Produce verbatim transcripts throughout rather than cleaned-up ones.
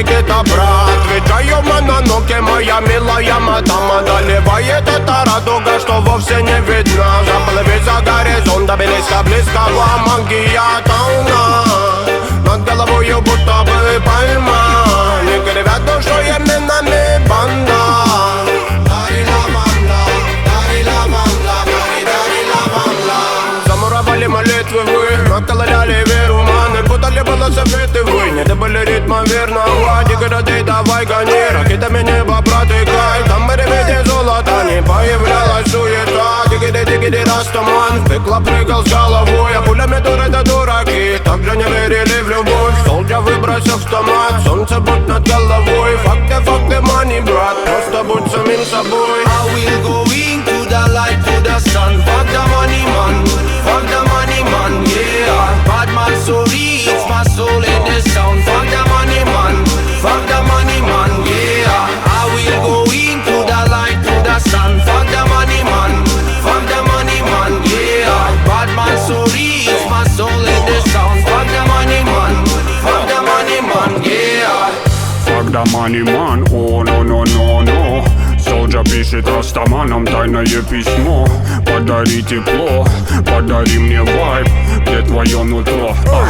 Никита, брат. Отвечаю в мононоке, моя милая мадама. Доливает эта радуга, что вовсе не видно. Заплыви за горизонта, близко-близко магия тауна. Над головою будто бы пальма. Не кривят душой именами банда. Замуровали молитвы вы, накололяли веру маны. Путали было советы вы, не добыли ритма верного. Деграды давай гони, ракетами небо протыкай. Там в ребете золота не появлялась суета. Дигиди, дигиди, растаман, в пекло прыгал с головой. А пулями дуры да дураки также не верили в любовь. Солдя выбросил в стомат, солнце будь над головой. Факты, факты, мани, брат, просто будь самим собой. I will go into the light, to the sun. Fuck the money man, fuck the money man, yeah. Bad man sorry, it's my soul in the sound. Fuck the money man, fuck the money man, yeah. I will go into the light, to the sun. Fuck the money man, fuck the money man, yeah. Bad man sorry, it's my soul in the sound. Fuck the money man, fuck the money man, yeah. Fuck the money man, oh no no no no. Солджа пишет растаманам тайное письмо. Подари тепло, подари мне вайб, где твое нутро. а,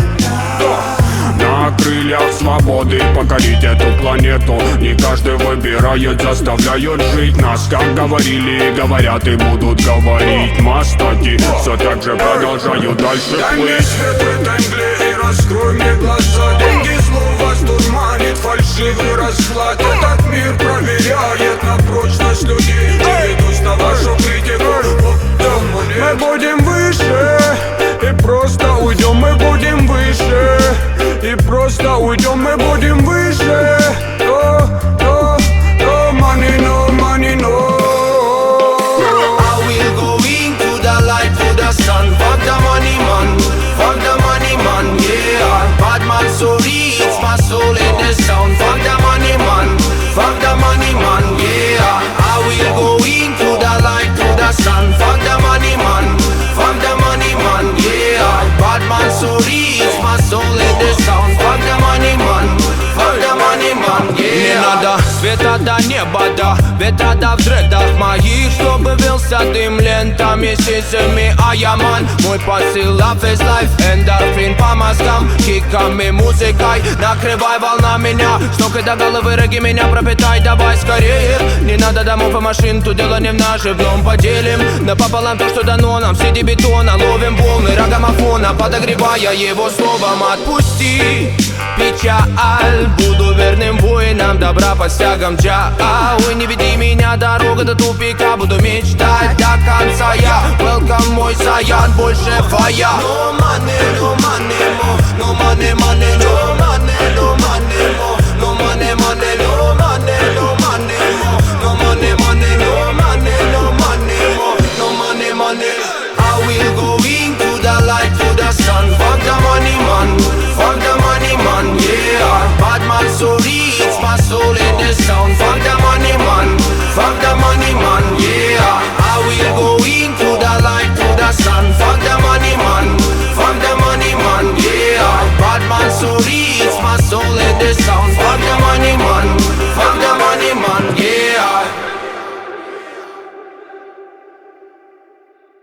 да. На крыльях свободы покорить эту планету. Не каждый выбирает, заставляют жить нас. Как говорили и говорят и будут говорить мастаки, все так же продолжают дальше Дай мне плыть. свет в этой мгле и раскрой мне глаза. Деньги зло вас дурманит, фальшивый расклад. Этот мир проверяет на прочность людей. Не ведусь на вашу критику. Мы будем выше и просто уйдем. Мы будем выше и просто уйдем. Мы будем выше. No, no, no money, no money, no. I will go into the light, to the sun. Fuck the money man, fuck the money man, yeah. Bad man sorry, it's my soul in the sound. Fuck the money man, fuck the money man, yeah. I will go into the light, to the sun. Fuck the money man, fuck the money man, yeah. Bad man sorry, it's my soul in the sound. Fuck the money man, fuck the money man, yeah. Не надо света до неба, да ветра да в дредах моих, чтобы вился дым лентами, сисями, а я ман. Мой посыл love is life, эндорфин по мозгам, киками, музыкой. Накрывай волна меня, с ног и до головы роги меня пропитай, давай скорее. Не надо домов и машин, тут дело не в наживном. Поделим напополам то, что дано нам. Среди бетона ловим волны рогомофона, подогревая его словом. Отпусти печаль, буду верным воинам добра по стягам джа. Ой, не веди меня, дорога до тупика, буду мечтать до конца я. Welcome, мой саян, больше фая. No money, no money, no money, money, no money, no money.